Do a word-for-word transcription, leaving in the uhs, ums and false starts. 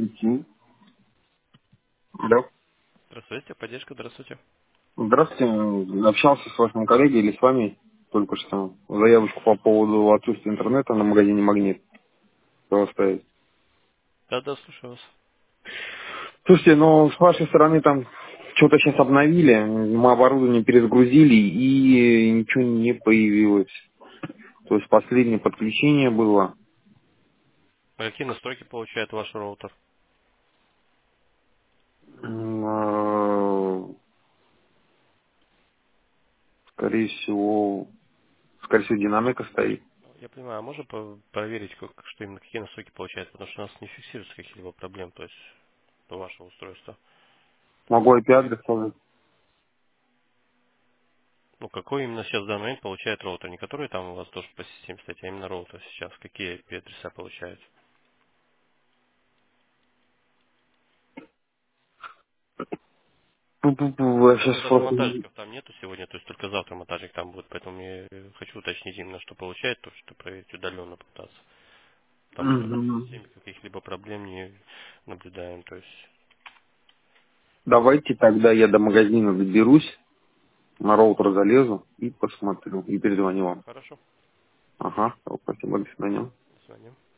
Идти. Да. Здравствуйте, поддержка, здравствуйте. Здравствуйте. Общался с вашим коллегой или с вами только что. Заявочку по поводу отсутствия интернета на магазине «Магнит» оставить. Да, да, слушаю вас. Слушайте, но с вашей стороны там что-то сейчас обновили, мы оборудование перезагрузили и ничего не появилось. То есть последнее подключение было, А какие настройки получает ваш роутер? м, э, скорее всего, скорее всего, динамика стоит. Я понимаю, а можно по- проверить, как, что именно какие настройки получает? Потому что у нас не фиксируется каких-либо проблем, то есть до вашего устройства. То есть, Могу ай пи-адрес сказать. ну, какой именно сейчас в данный момент получает роутер? Не который там у вас тоже по системе стоит, а именно роутер сейчас. Какие ай пи-адреса получают? Пу-пу-пу, я У сейчас нас даже просто... монтажников там нету сегодня, то есть только завтра монтажник там будет, поэтому я э, хочу уточнить именно, что получает, то, что проверить удаленно пытаться. Потому что в Мгм. системе каких-либо проблем не наблюдаем, то есть... Давайте тогда я до магазина доберусь, на роутер залезу и посмотрю, и перезвоню вам. Хорошо. Ага, спасибо, до свидания. До свидания.